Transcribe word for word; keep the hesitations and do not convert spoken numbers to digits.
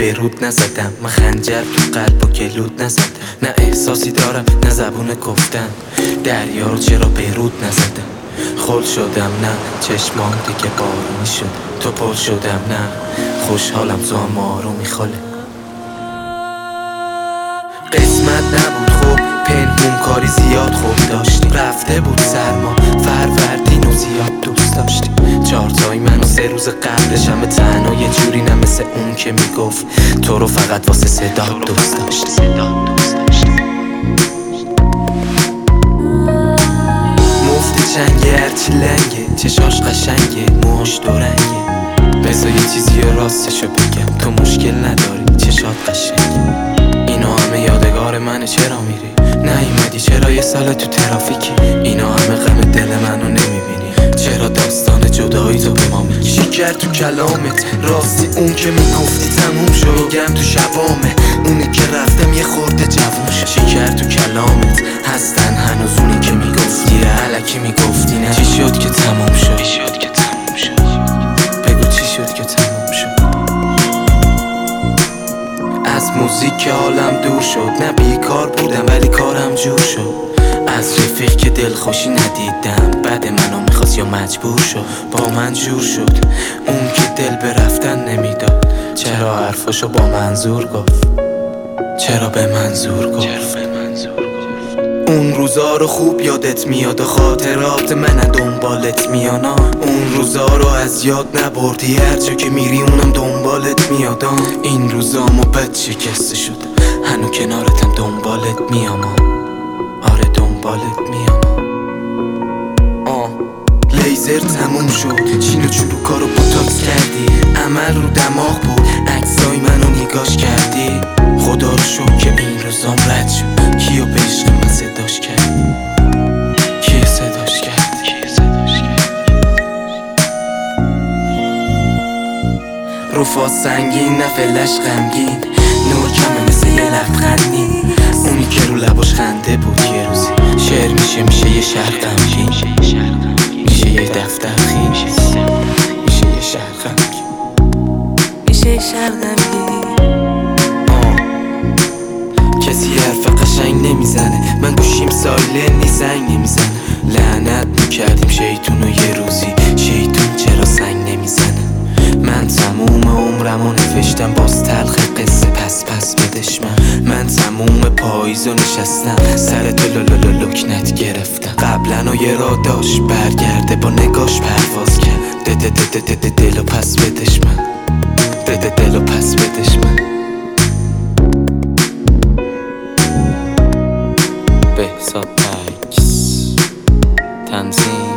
بیروت نزدم، من خنجر تو قلب و گلود نزدم. نه احساسی دارم نه زبون گفتن، دریا رو چرا بیروت نزدم. خل شدم نه چشمام دیگه بارونی شد، تو پل شدم نه خوشحالم تو هم آرومی خاله. قسمت نبود خوب پنهون کاری زیاد خوب داشتیم، رفته بود سرما فروردین و زیاد دوست داشتیم. چهارتایی من و سه روز قبلش همه تنها یه جوری نه مثل اون که میگفت تو رو فقط واسه صدا دوست داشتیم. مفت چنگه هرچی لنگه، چشاش قشنگه موهاش دورنگه. بذار یه چیزی راستشو بگم، تو مشکل نداری چشات قشنگه. اینا همه یادگار منه چرا میری؟ نیومدی چرا یه سال تو ترافیکی؟ اینا همه غم دل منو نمیبینی؟ چرا داستان جدایی تو به ما میگی؟ چی کرد تو کلامت؟ راستی اون که میگفتی تموم شد، میگم تو شبامه اونی که رفتم یه خورده جوون شد. چی کرد تو کلامت؟ هستن هنوز اونی که میگفتی الکی میگفتی نه؟ چی شد که تموم شد؟ چی شد که تموم شد؟ بگو چی شد که تموم شد؟ از موزیک که حالم دور شد، نه بیکار بودم ولی کارم جور شد. از رفیق که دلخوشی ندیدم، بعد منو میخواست یا مجبور شد با من جور شد. اون که دل به رفتن نمیداد، چرا حرفاشو با منظور گفت؟ چرا به منظور گفت؟ اون روزا رو خوب یادت میاد و خاطرات من دنبالت میانا. اون روزا رو از یاد نبردی، هر جا که میری اونم دنبالت میادم. این روزا موبت شکسته شد، هنو کنارتم دنبالت میام. آره دنبالت میام. آه لیزر تموم شد، چین و چروکا رو بوتاکس کردی. عمل رو دماغ بود، عکسای منو نگاش کردی. خدا رو شکر که این روزام رد شد. کیو به عشق من صداش کرد؟ کیو صداش کرد؟ رفا سنگین نه فلش غمگین، نور کمه مثل یه لبخندی. اونی که رو لباش خنده بود یه روزی شعر میشه میشه یه شهر غمگین، میشه یه دفتر خیلی، میشه یه شهر غمگین، میشه یه شهر غمگین. کسی حرف قشنگ نمیزنه، من گوشیم سایلنی زنگ نمیزنه. لعنت میکردیم شیطونو یه روزی، شیطون چرا سنگ نمیزنه؟ من تموم عمرمو نوشتم باز تلخ قصه پس پس بدش من. من تموم پاییزو نشستم سر تو لکنت گرفتم. قبلا و یه را داشت برگرده با نگاش پرواز کرد. ده ده ده ده ده دلو پس بدش من، ده ده دلو پس بدش من. بهزاد عکس تنظیم